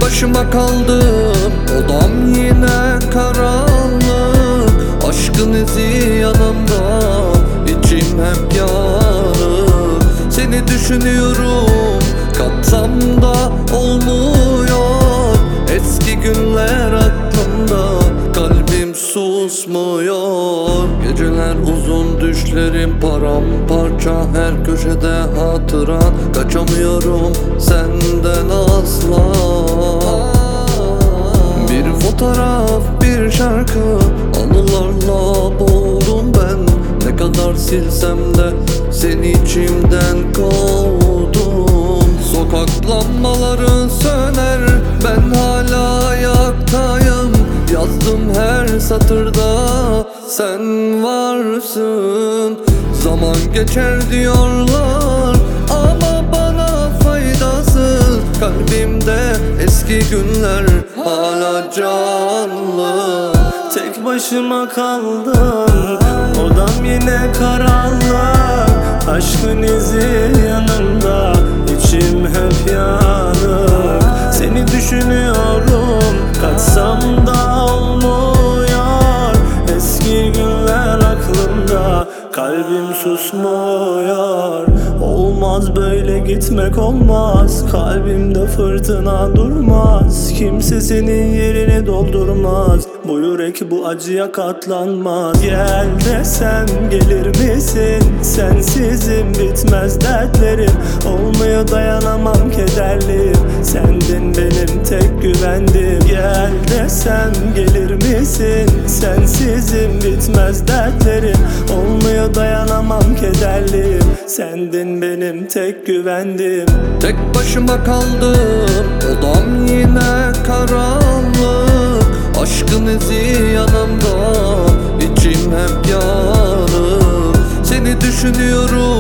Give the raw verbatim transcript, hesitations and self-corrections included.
başıma kaldım, odam yine karanlık. Aşkın izi yanımda, içim hep yanık. Seni düşünüyorum, katsam da olmuyor. Eski günler aklımda, kalbim susmuyor. Geceler uzun, düşlerim paramparça, her köşede hatıran. Kaçamıyorum senden asla. Bir fotoğraf, bir şarkı, anılarla boğuldum ben. Ne kadar silsem de seni içimden kovdum. Sokak lambaları söner, ben hala ayaktayım. Yazdım her satırda sen varsın. Zaman geçer diyorlar ama bana faydasız. Kalbimde eski günler hala canlı. Tek başıma kaldım, odam yine karanlık. Aşkın izi yanımda, içim hep yanık. Seni düşünüyorum, kaçsam da olmuyor. Eski günler aklımda, kalbim susmuyor. Olmaz böyle, gitmek olmaz. Kalbimde fırtına durmaz. Kimse senin yerini doldurmaz. Bu yürek bu acıya katlanmaz. Gel desem gelir misin? Sensizim bitmez dertlerim. Olmaya dayanamam kederliyim. Sendin benim tek güvendim. Gel desem gelir misin? Sensizim bitmez dertlerim. Olmaya dayanamam kederliyim. Sendin benim tek güvendim. Tek başıma kaldım, odam yine karanlık. Aşkın izi yanımda, içim hep yanık. Seni düşünüyorum,